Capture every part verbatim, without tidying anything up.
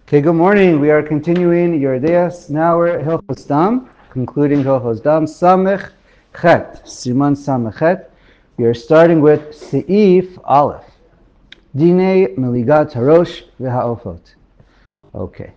Okay, good morning. We are continuing Yordeas. Now we're at Hilchos Dam, concluding Hilchos Dam. Samech Chet, Siman Samech Chet. We are starting with Seif Aleph. Dine Meligat Harosh V'Ha'ofot. Okay.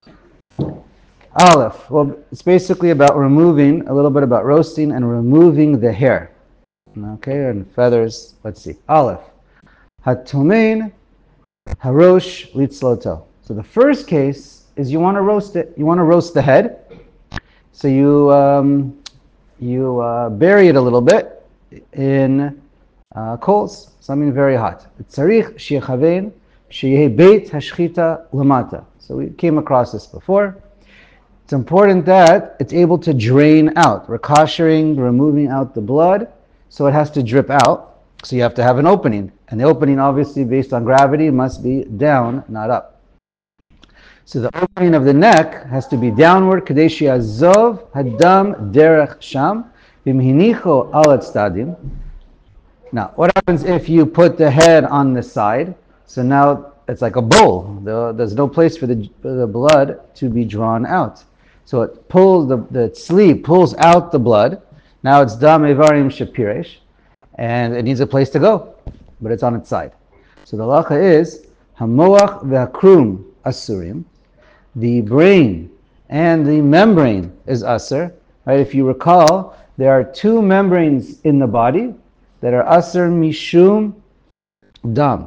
Aleph. Well, it's basically about removing, a little bit about roasting and removing the hair. Okay, and feathers. Let's see. Aleph. Hatomein Harosh Litzloto. So the first case is you want to roast it. You want to roast the head. So you um, you uh, bury it a little bit in uh, coals, something very hot. Tzarich shechavein sheyeh beit hashchita lamata. So we came across this before. It's important that it's able to drain out. We're koshering, removing out the blood, so it has to drip out. So you have to have an opening. And the opening, obviously, based on gravity, must be down, not up. So the opening of the neck has to be downward. Kadeshi azov hadam derech sham v'mhinicho al tzdadim. Now, what happens if you put the head on the side? So now it's like a bowl. There's no place for the, for the blood to be drawn out. So it pulls, the, the sleeve pulls out the blood. Now it's dam evarim shapiresh. And it needs a place to go, but it's on its side. So the halacha is hamoach ve'akrum asurim. The brain and the membrane is asur. Right? If you recall, there are two membranes in the body that are asur mishum dam.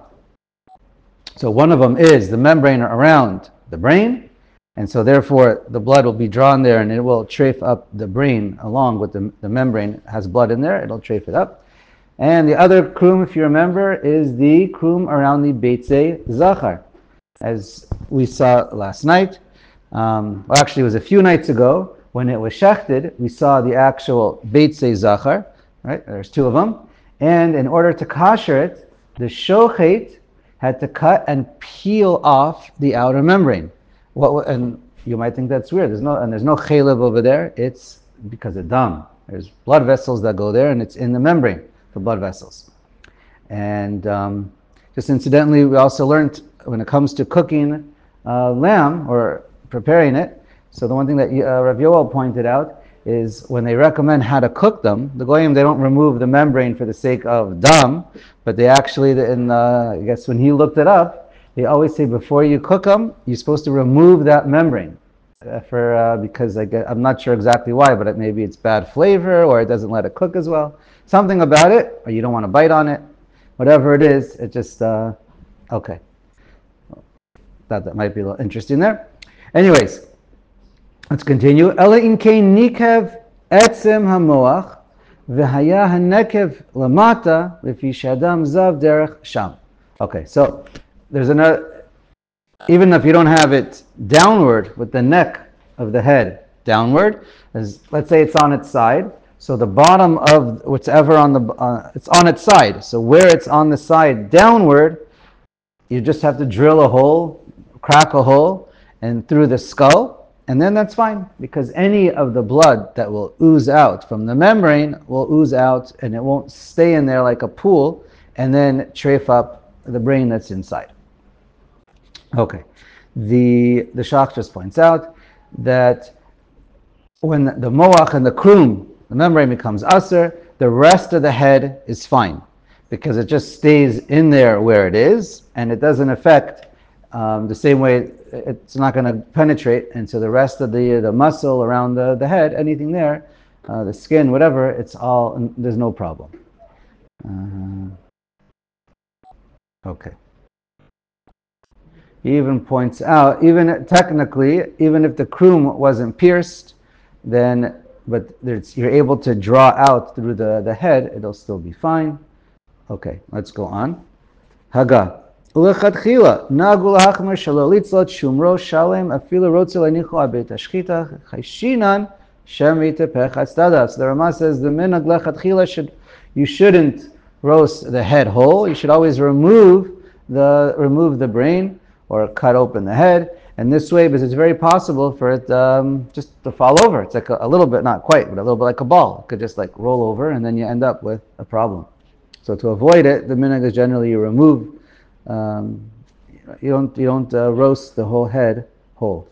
So one of them is the membrane around the brain, and so therefore the blood will be drawn there, and it will trafe up the brain along with the, the membrane. It has blood in there; it'll trafe it up. And the other krum, if you remember, is the krum around the beitzei zachar. As we saw last night, um, well, actually it was a few nights ago, when it was shechted, we saw the actual beitzei zachar, right? There's two of them. And in order to kosher it, the shochet had to cut and peel off the outer membrane. What, and you might think that's weird. There's no, and there's no chalev over there. It's because of dam. There's blood vessels that go there, and it's in the membrane. For blood vessels. And um, just incidentally, we also learned when it comes to cooking uh, lamb or preparing it, so the one thing that uh, Rav Yoel pointed out is when they recommend how to cook them, the goyim, they don't remove the membrane for the sake of dam, but they actually, in, uh, I guess when he looked it up, they always say before you cook them, you're supposed to remove that membrane. Uh, for uh, because I get, I'm not sure exactly why, but it, maybe it's bad flavor or it doesn't let it cook as well. Something about it, or you don't want to bite on it. Whatever it is, it just, uh, okay. Thought that might be a little interesting there. Anyways, let's continue. Ela in kein nikev etzem hamoach v'haya hanekev lamata lefi shadam zav derech sham. Okay, so there's another, even if you don't have it downward with the neck of the head downward, as, let's say it's on its side. So the bottom of whatever on the, uh, it's on its side. So where it's on the side downward, you just have to drill a hole, crack a hole, and through the skull, and then that's fine. Because any of the blood that will ooze out from the membrane will ooze out, and it won't stay in there like a pool, and then trafe up the brain that's inside. Okay. The, the Shach just points out that when the, the moach and the krum, the membrane becomes asur, the rest of the head is fine because it just stays in there where it is and it doesn't affect um, the same way, it's not going to penetrate, and so the rest of the the muscle around the, the head, anything there, uh, the skin, whatever, it's all, there's no problem. Uh, okay. He even points out, even technically, even if the krum wasn't pierced, then but you're able to draw out through the, the head, it'll still be fine. Okay, let's go on. Haga. Ulechatchila, nagu lahachmer shelo litzlot shumro shalem afilu rotze lenicho abet ashchita chayshinan shem yitepech hatzdadah. So the Rama says the minhag lechatchila should, you shouldn't roast the head whole. You should always remove the remove the brain or cut open the head. And this way, because it's very possible for it um, just to fall over. It's like a, a little bit, not quite, but a little bit like a ball. It could just like roll over, and then you end up with a problem. So to avoid it, the minhag is generally you remove, um, you don't you don't uh, roast the whole head whole.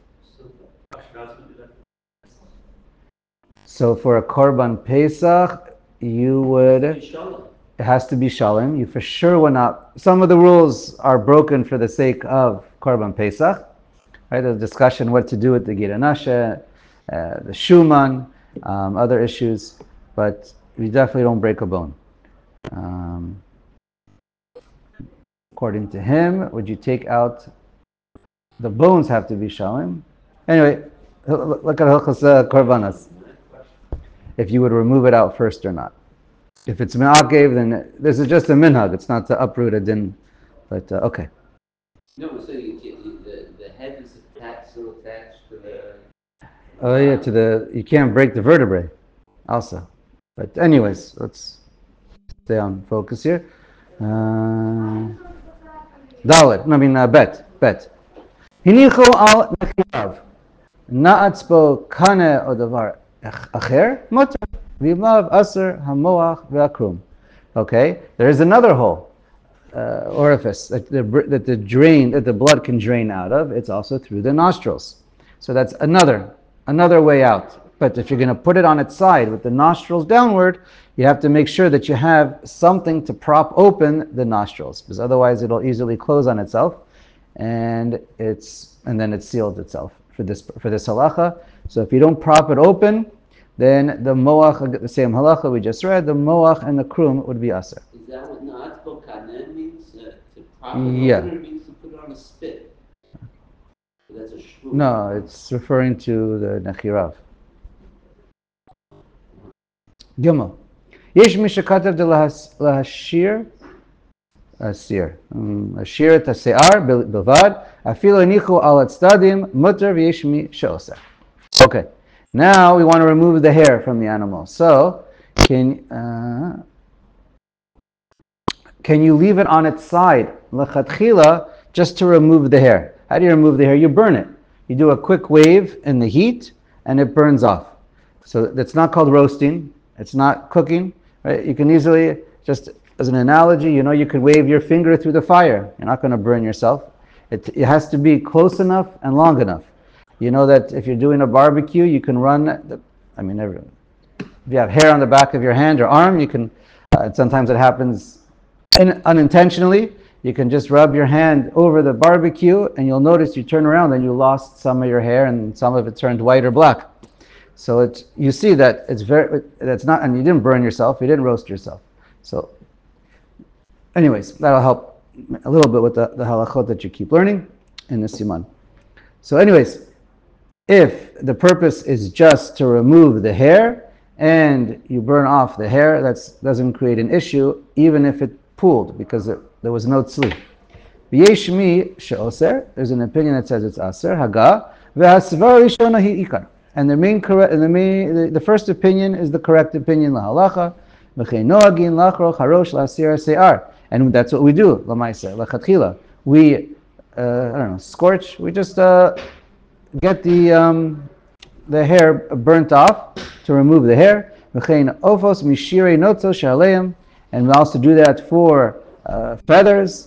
So for a Korban Pesach, you would, it has to be Shalom. You for sure will not, some of the rules are broken for the sake of Korban Pesach. Right, there's discussion what to do with the Gira Nasha, uh, the Shuman, um, other issues, but we definitely don't break a bone. Um, according to him, would you take out, the bones have to be Shalom. Anyway, look at Hilchos uh, Korbanos. If you would remove it out first or not. If it's Me'akev, then this is just a minhag. It's not to uproot a din. But, uh, okay. No, so you, you, the, the head is attached, still attached to the... Oh yeah, to the, you can't break the vertebrae also. But anyways, let's stay on focus here. Uh, Dalet, no, I mean, uh, bet, bet. Hinichu al nechirav. Na'atzbo kane odavar acher, motor. V'imlav aser hamoach ve'akrum. Okay, there is another hole, uh, orifice that the, that the drain, that the blood can drain out of. It's also through the nostrils. So that's another, another way out. But if you're going to put it on its side with the nostrils downward, you have to make sure that you have something to prop open the nostrils, because otherwise it'll easily close on itself, and it's and then it seals itself for this for this halacha. So if you don't prop it open, then the moach, the same halacha we just read, the moach and the krum would be aser. Is that what na'atzbo kanen means? Uh, to prop it Yeah. open, or it means to put it on a spit? So that's a shrew. No, it's referring to the nechirav. Gimel. Yesh mishakatev de lahashir asir. Ashir et hase'ar bilvad. Afilo nichu al tzdadim muter v'yesh mi she'oseh. Okay. Now we want to remove the hair from the animal. So, can uh, can you leave it on its side, lechatchila, just to remove the hair? How do you remove the hair? You burn it. You do a quick wave in the heat, and it burns off. So that's not called roasting. It's not cooking. Right? You can easily, just as an analogy, you know, you could wave your finger through the fire. You're not going to burn yourself. It, it has to be close enough and long enough. You know that if you're doing a barbecue, you can run, the, I mean, every, if you have hair on the back of your hand or arm, you can, uh, sometimes it happens in, unintentionally, you can just rub your hand over the barbecue and you'll notice you turn around and you lost some of your hair and some of it turned white or black. So it, you see that it's very, that's not, and you didn't burn yourself, you didn't roast yourself. So anyways, that'll help a little bit with the, the halachot that you keep learning in the siman. So anyways, if the purpose is just to remove the hair and you burn off the hair, that doesn't create an issue, even if it pooled, because it, there was no tzli. V'yeshmi she'oser, there's an opinion that says it's aser, haga, v'hasvar rishona hi ikar. And the main correct, the main, the, the first opinion is the correct opinion, la halacha, v'chei noagin lachroch harosh la'asir se'ar. And that's what we do, la'maisa, la'chatchila. We, uh, I don't know, scorch, we just, uh, get the um, the hair burnt off to remove the hair. And we also do that for uh, feathers.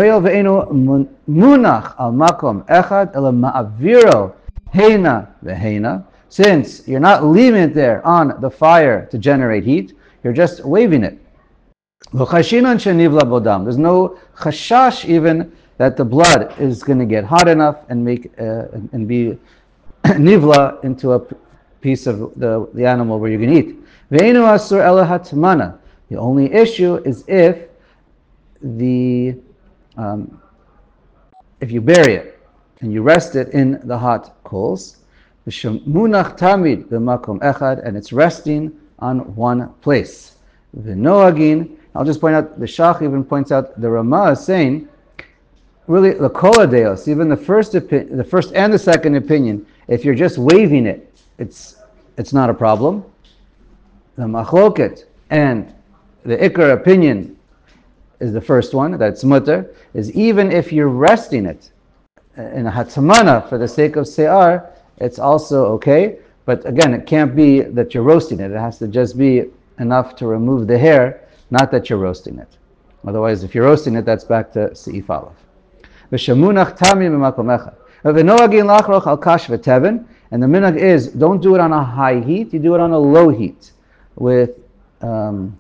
Since you're not leaving it there on the fire to generate heat, you're just waving it. There's no chashash even that the blood is going to get hot enough and make uh, and be nivla into a piece of the, the animal where you're going to eat. Ve'enu asur ela hatmana. The only issue is if the um, if you bury it and you rest it in the hot coals, munach tamid b'makom echad, and it's resting on one place. V'noagin. I'll just point out, the Shach even points out, the Ramah is saying, really, the koladeos, even the first opi- the first and the second opinion, if you're just waving it, it's it's not a problem. The machloket and the ikar opinion is the first one, that's mutter, is even if you're resting it in a hatamana for the sake of se'ar, it's also okay. But again, it can't be that you're roasting it. It has to just be enough to remove the hair, not that you're roasting it. Otherwise, if you're roasting it, that's back to Se'if Aleph. V'shemunach tami b'makom echad. V'noagin lachroch al kash v'teven, and the minhag is, don't do it on a high heat, you do it on a low heat, with um,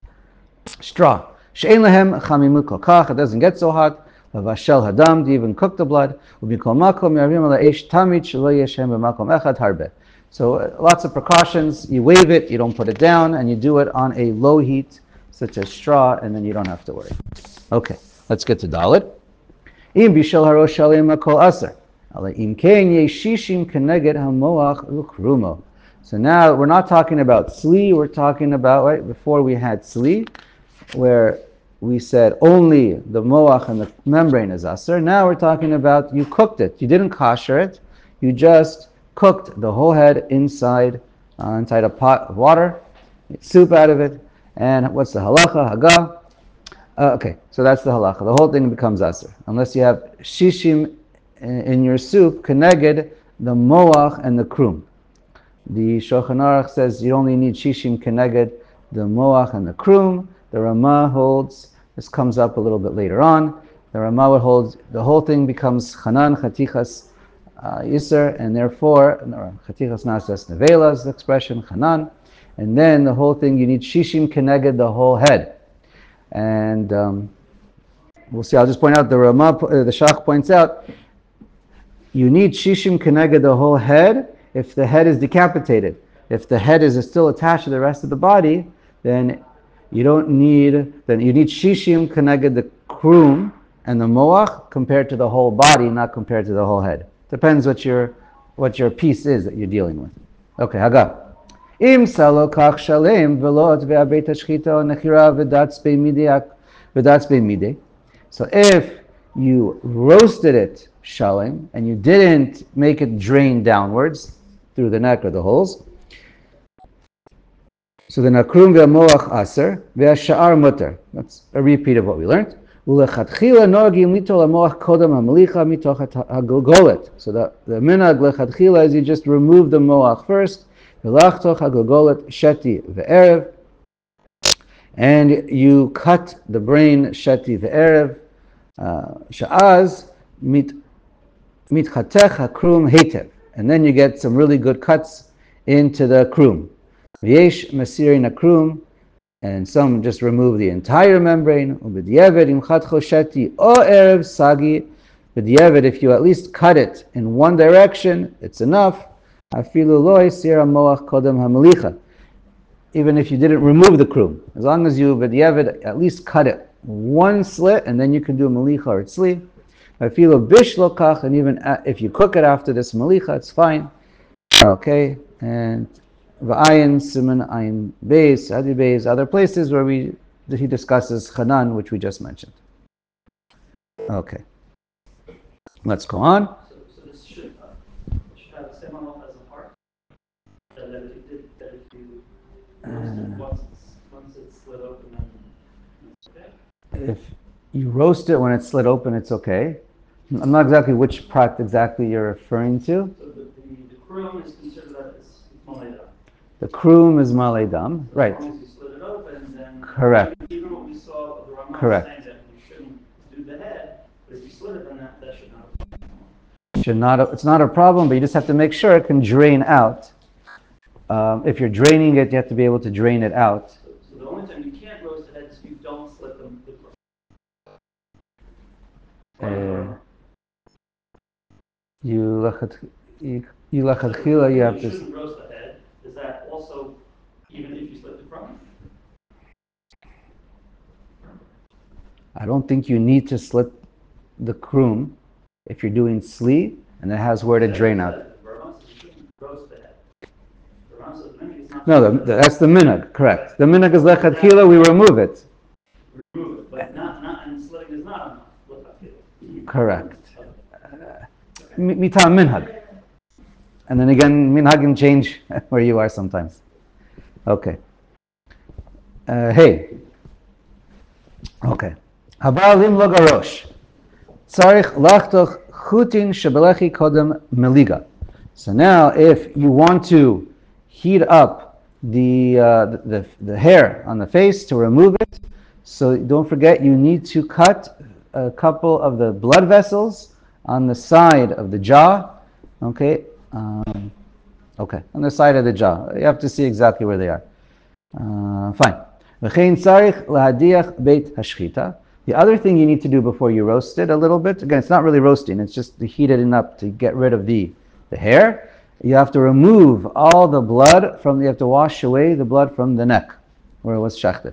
straw. She'ein lehem chamimut kol kach, it doesn't get so hot. V'vashel hadam, to even cook the blood. U'bikol makom yaravim ala eish tamid shelo yeshem b'makom echad harbe. So uh, lots of precautions. You wave it, you don't put it down, and you do it on a low heat, such as straw, and then you don't have to worry. Okay, let's get to Dalit. Im bishel harosh shalim kol aser. Im kein yeshishim keneged hamoach ukrumo. So now we're not talking about sli, we're talking about, right, before we had sli, where we said only the moach and the membrane is aser. Now we're talking about you cooked it. You didn't kosher it, you just cooked the whole head inside, uh, inside a pot of water, soup out of it, and what's the halacha, haga? Uh, okay, so that's the halacha. The whole thing becomes aser, unless you have shishim in, in your soup, keneged the moach and the krum. The Shulchan Aruch says you only need shishim keneged the moach and the krum. The Ramah holds, this comes up a little bit later on, the Ramah holds the whole thing becomes chanan, chatichas, Uh, Yisr, and therefore, Chatichas Nasas Nevela is the expression, Chanan, and then the whole thing, you need Shishim Keneged, the whole head. And um, we'll see, I'll just point out, the Ramah, uh, the Shach points out, you need Shishim Keneged, the whole head, if the head is decapitated. If the head is still attached to the rest of the body, then you don't need, then you need Shishim Keneged, the krum and the moach, compared to the whole body, not compared to the whole head. Depends what your what your piece is that you're dealing with. Okay, Haga. Im salo kach shalem velot ve'abeit hashchita nechira v'datz be'midei v'datz be'midei. So if you roasted it shalem and you didn't make it drain downwards through the neck or the holes, so the nakrum ve'moach aser ve'asha'ar mutter. That's a repeat of what we learned. So the, the minhag lechatchila is you just remove the moach first, and you cut the brain sheti ve'erev, sha'az mitchatech hakrum hetev, and then you get some really good cuts into the krum. V'yesh masirin hakrum, and some just remove the entire membrane. B'diavad imchat chosheti o erev sagi. B'diavad, if you at least cut it in one direction, it's enough. Afilu lo yisir hamoach kodem hamelicha. Even if you didn't remove the krum, as long as you b'diavad at least cut it one slit, and then you can do a melicha or tzli. Afilu bish lo kach, and even if you cook it after this melicha, it's fine. Okay, and V'ayin, Siman, Ayin, Beis, Adi Beis, other places where we he discusses Chanan, which we just mentioned. Okay. Let's go on. So, so this should, uh, should have the same amount as a heart. And that if you did, that if you roast it once it's, once it's slit open, then it's okay? If you roast it when it's slit open, it's okay. I'm not exactly which part exactly you're referring to. So the, the, the krum is considered that it's maleda. The krum is malei dam, right? As long as you split it open, then correct. Even what we saw, the Ramah correct. saying that you shouldn't do the head, but if you split it, then that, that should not. Should not. It's not a problem, but you just have to make sure it can drain out. Um, if you're draining it, you have to be able to drain it out. So, so the only time you can't roast the head is if you don't split them. Uh, you lachat you lachatchila. You have you to. Shouldn't roast the head. Is that also even if you split the krum? I don't think you need to slit the krum if you're doing sli and it has where to drain out. No, the, the, that's the minhag, correct. The minhag is lechatchila, we remove it. Remove it, but not, not, and slitting is not lechatchila. Correct. Uh, Mitam minhag. And then again, minhag can change where you are sometimes. Okay. Uh, hey. Okay. Habalim lo garosh. Tzarich lachtoch chutin shebelechi kodem meliga. So now, if you want to heat up the, uh, the, the the hair on the face to remove it, so don't forget you need to cut a couple of the blood vessels on the side of the jaw. Okay, um, okay, on the side of the jaw. You have to see exactly where they are. Uh, fine. The other thing you need to do before you roast it a little bit, again, it's not really roasting, it's just to heat it up to get rid of the, the hair. You have to remove all the blood from, you have to wash away the blood from the neck, where it was shechted.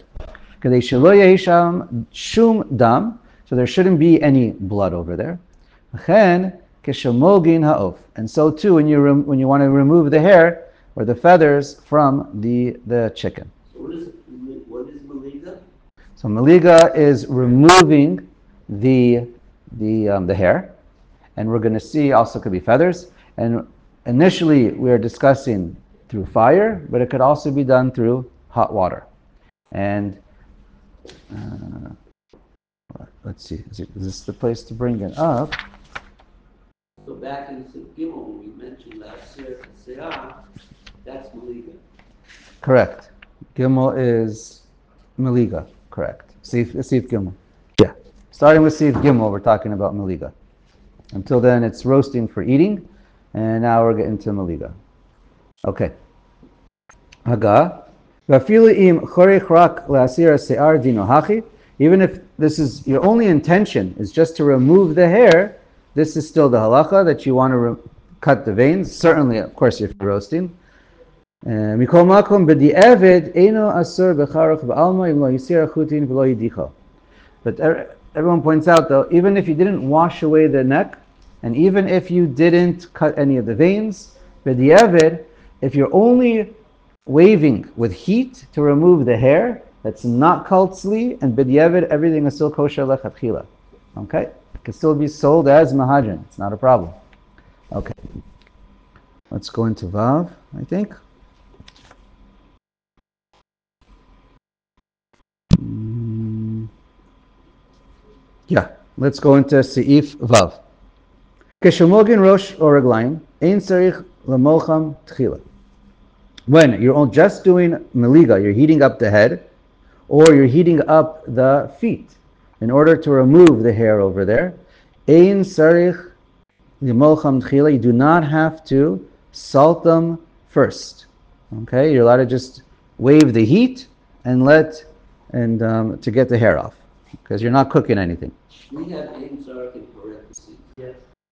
Shum dam, so there shouldn't be any blood over there. And so too, when you rem- when you want to remove the hair or the feathers from the, the chicken. So what is what is maliga? So maliga is removing the the um, the hair, and we're going to see also could be feathers. And initially we are discussing through fire, but it could also be done through hot water. And uh, let's see, is, it, is this the place to bring it up? So back in Gimel, when we mentioned last year, Seah, that's maliga. Correct. Gimel is maliga. Correct. Sif, Sif Gimel. Yeah. Starting with Sif Gimel, we're talking about maliga. Until then, it's roasting for eating, and now we're getting to maliga. Okay. Haga. Even if this is your only intention is just to remove the hair, this is still the halacha that you want to re- cut the veins. Certainly, of course, if you're roasting. Uh, but everyone points out, though, even if you didn't wash away the neck, and even if you didn't cut any of the veins, if you're only waving with heat to remove the hair, that's not called tzli, and b'diavad, everything is still kosher lechatchila. Okay? It can still be sold as mahadran. It's not a problem. Okay. Let's go into Vav, I think. Mm, yeah, let's go into Seif Vav. Keshomogin rosh or reglaim, ein tzarich lamolcham tchila. When you're just doing maliga, you're heating up the head, or you're heating up the feet in order to remove the hair over there. Ein sarich limolcham tchila. You do not have to salt them first. Okay, you're allowed to just wave the heat and let and um, to get the hair off, because you're not cooking anything. We have ein zarek in parentheses. Yes.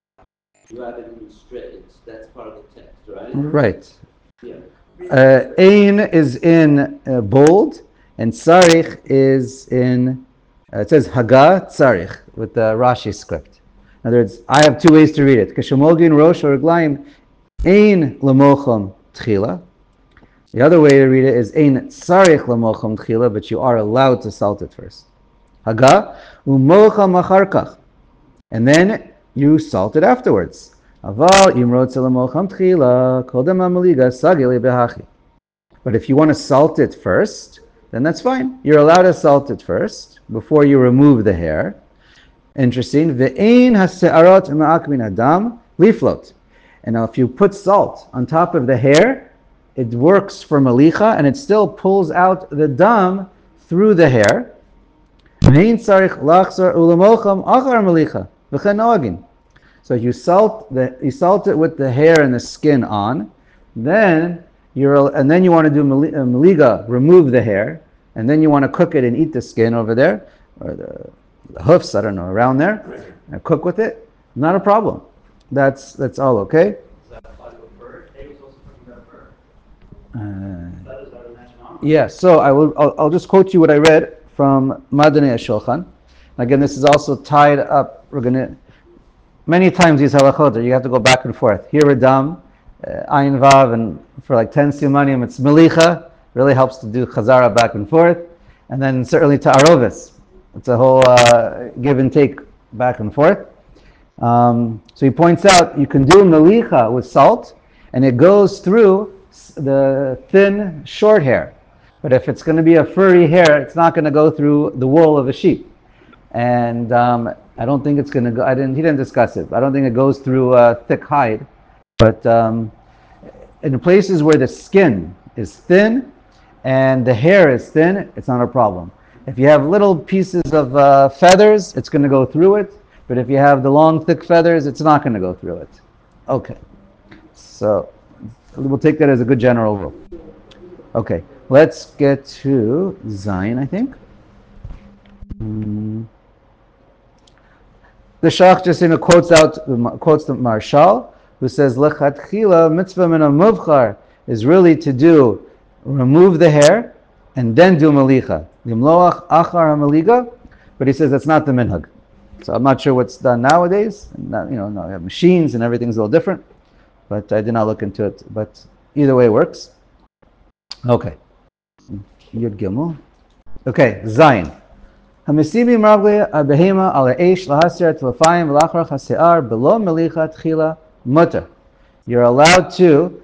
You have it in straight. It's, that's part of the text, right? Right. Yeah. Uh, ein is in uh, bold, and tzarich is in, uh, it says Haga tzarich with the Rashi script. In other words, I have two ways to read it. Keshomogin rosh or reglaim, ein lemocham tchila. The other way to read it is ein tzarich lemocham tchila, but you are allowed to salt it first. Haga umocham acharkach, and then you salt it afterwards. Aval imrot lemocham tchila kodem amaliga sagili behachi. But if you want to salt it first, then that's fine. You're allowed to salt it first before you remove the hair. Interesting. Ve'ein hase'arot ma'ak min adam liflot. And now if you put salt on top of the hair, it works for malicha, and it still pulls out the dam through the hair. Ve'ein tzarich lachzor ulemocham achar malicha v'chen noagin. So you salt the you salt it with the hair and the skin on, then you're and then you want to do maliga, remove the hair, and then you want to cook it and eat the skin over there, or the, the hoofs, I don't know, around there, and cook with it. Not a problem. That's that's all okay. Does that apply to a bird? They was also talking about a bird. Uh, That is our national. yeah. So I will. I'll, I'll just quote you what I read from Madane Shulchan. Again, this is also tied up. We're gonna. Many times these halachot, you have to go back and forth. Here Radam, uh, Ayin Vav, and for like ten simanim, it's Melicha. Really helps to do Chazara back and forth. And then certainly to Arovis. It's a whole uh, give and take back and forth. Um, so he points out you can do Melicha with salt, and it goes through the thin, short hair. But if it's going to be a furry hair, it's not going to go through the wool of a sheep. And um, I don't think it's going to go, I didn't, he didn't discuss it, but I don't think it goes through a thick hide. But um, in places where the skin is thin and the hair is thin, it's not a problem. If you have little pieces of uh, feathers, it's going to go through it. But if you have the long, thick feathers, it's not going to go through it. Okay. So we'll take that as a good general rule. Okay. Let's get to Zayin, I think. Mm. The Shach just you know, quotes out quotes the Marshal, who says Lechatchila mitzvah min muvchar is really to do remove the hair and then do malicha. Yimloach achar hamaliga, but he says that's not the minhag. So I'm not sure what's done nowadays. Not, you know, no, we have machines and everything's a little different, but I did not look into it. But either way works. Okay. Yud Gimel. Okay, Zayin. Hamisibi margli abehema ala eish lahasir telefayim v'lachrach hase'ar below melicha tchila mutter. You're allowed to.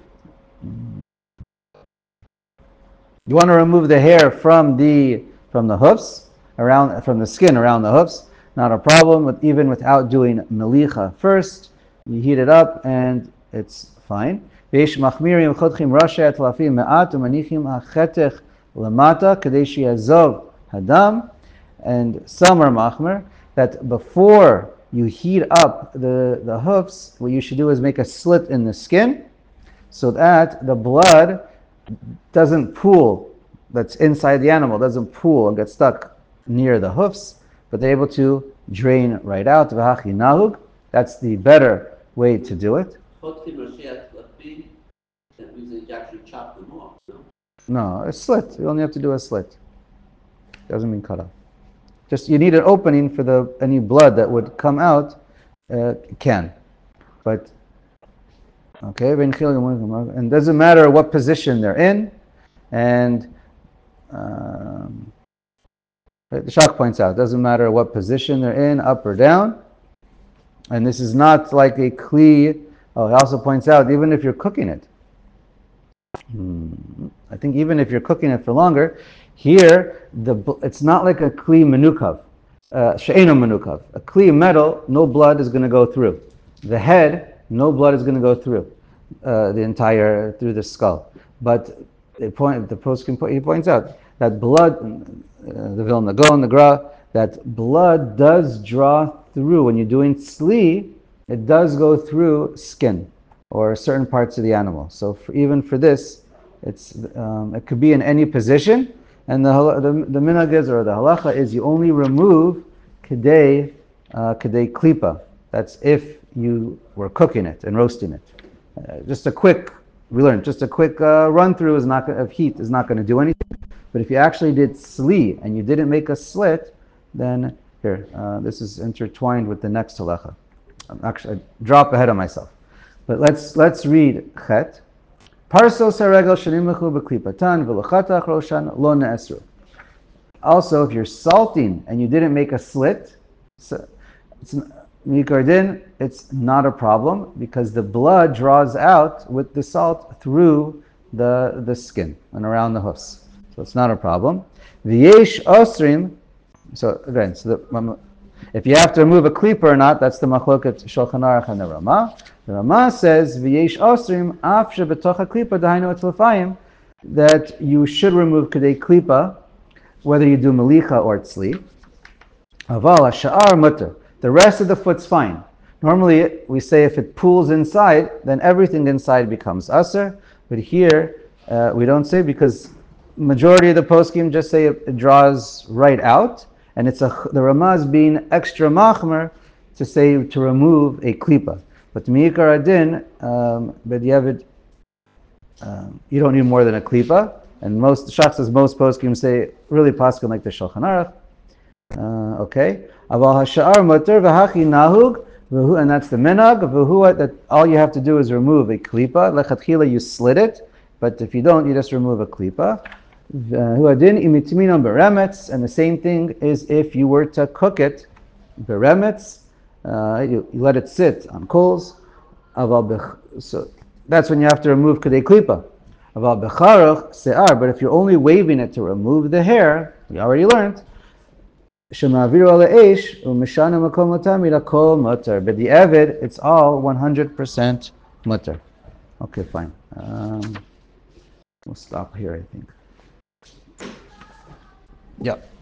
You want to remove the hair from the from the hoofs around from the skin around the hoofs. Not a problem. With, even without doing melicha first, you heat it up and it's fine. Veish machmirim chodchim rasha telafim me'at umanichim hachetech lamata kadeshi azov hadam. And some are machmer, that before you heat up the, the hoofs, what you should do is make a slit in the skin so that the blood doesn't pool, that's inside the animal, doesn't pool and get stuck near the hoofs, but they're able to drain right out. V'hachi nahug, that's the better way to do it. That means that you actually chop them off, no? No, a slit. You only have to do a slit. Doesn't mean cut off. Just you need an opening for the any blood that would come out uh, can, but okay. And it doesn't matter what position they're in, and um, the Shach points out it doesn't matter what position they're in, up or down. And this is not like a kli. Oh, he also points out even if you're cooking it. Hmm, I think even if you're cooking it for longer. Here, the it's not like a kli menukav, she'eno menukav. A kli metal, no blood is going to go through. The head, no blood is going to go through uh, the entire through the skull. But they point, the poskim he points out that blood, uh, the Vilna Gaon, the Gra, that blood does draw through when you're doing tzli. It does go through skin or certain parts of the animal. So for, even for this, it's um, it could be in any position. And the the, the minhag is, or the halacha is, you only remove kedei uh, kedei klipa. That's if you were cooking it and roasting it. Uh, just a quick, we learned, just a quick uh, run through is not of heat is not going to do anything. But if you actually did sli and you didn't make a slit, then here, uh, this is intertwined with the next halacha. I'm actually I drop ahead of myself. But let's let's read chet. Parso saregel shenimlechu beklipatan v'lachatach roshan lo ne'esru. Also, if you're salting and you didn't make a slit, so it's mikardin, it's not a problem because the blood draws out with the salt through the the skin and around the hoofs. So it's not a problem. V'yesh osrim. So again, so the, if you have to remove a klipa or not, that's the machloket Shulchan Aruch and the Ramah. The Ramah says v'yesh osrim af shebetocha klipa dahainu etlefayim, that you should remove kedei klipa whether you do melicha or tzli. Aval hasha'ar mutter. The rest of the foot's fine. Normally we say if it pools inside, then everything inside becomes aser. But here uh, we don't say because majority of the poskim just say it, it draws right out. And it's a, the Ramaz being extra machmer to say to remove a klipa. But mi'ikar adin, um, b'diavad, um, you don't need more than a klipa. And most Shach says most poskim say really paskin like the Shulchan Aruch. Uh, okay. Aval hasha'ar mutter v'hachi nahug, and that's the minhag v'hu, that all you have to do is remove a klipa. Lechatchila you slit it, but if you don't, you just remove a klipa. And the same thing is if you were to cook it, beremetz, uh, you, you let it sit on coals. So that's when you have to remove kedei klipa. But if you're only waving it to remove the hair, we already learned. But the evid, it's all one hundred percent mutter. Okay, fine. Um, we'll stop here, I think. Yep.